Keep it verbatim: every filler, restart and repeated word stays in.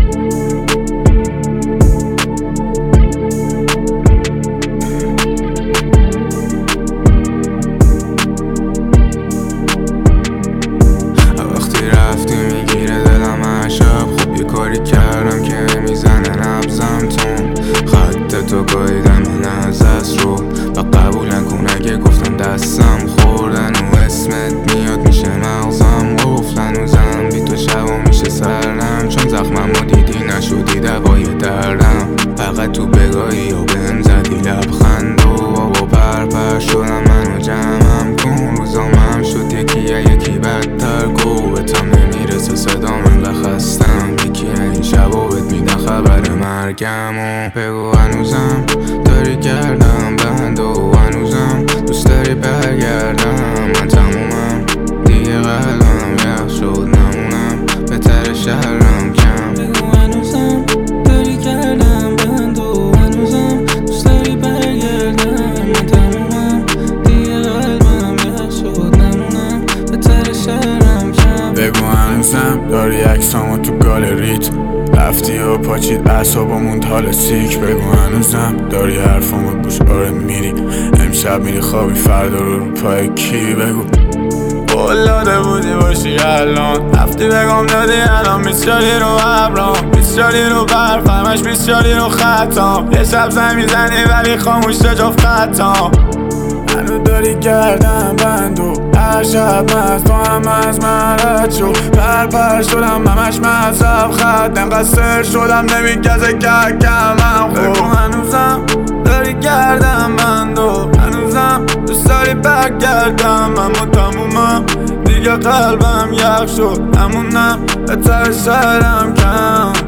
وقتی رفتی میگیره دلم عشب، خب یه کاری کردم که میزنه نبزم تون. خط تو گاییدم من از دست رو و قبول نکن اگه گفتم دستم خوردن و اسمت میاد میشه مغزم قفل. هنوزم بی تو شبا میشه سرنم، چون زخمم و دیدی نشدی دوای دردم. فقط تو بگاهی یا بهم زدی لبخند و بابا پرپر شدم منو جمعم کن. روزام هم شد یکی یکی بدتر گوبتم نمیرسه صدام انقدر خستم. یکی این شبا بهت میدن خبر مرگم و بگو هنوزم داری گردم بند و هنوزم دوست داری برگردم. من تمومم دیگه قلبم یخ شد نمونم بهتر شهرم کم. بگو هنوزم داری گردم بند و هنوزم دوست داری برگردم. من تمومم دیگه قلبم یخ شد نمونم بهتر شهرم کم. بگو هنوزم داری عکسامو تو گالریت رفتی و پاچید اعصابمون حال سیک. بگو هنوزم داری حرفامو گوش آره میری امشب میری خوابی فردا رو رو پای کی. بگو قول داده بودی باشی الان رفتی بگم دادی الان بیسیاری رو ابرام بیسیاری رو برف همش بیسیاری رو خطام. یه شب زن میزنی ولی خاموش جفت خطام. هنو داری گردم بند و هر شب مست تو هم از من رد شو پر پر شدم همش مذهب خط انقدر سر شدم نمیگزه ککم هم خوب. بگو هنوزم داری گردم بند و هنوزم دوست داری برگردم. اما تمومم دیگه قلبم یخ شد نمونم بهتر شهرم کم.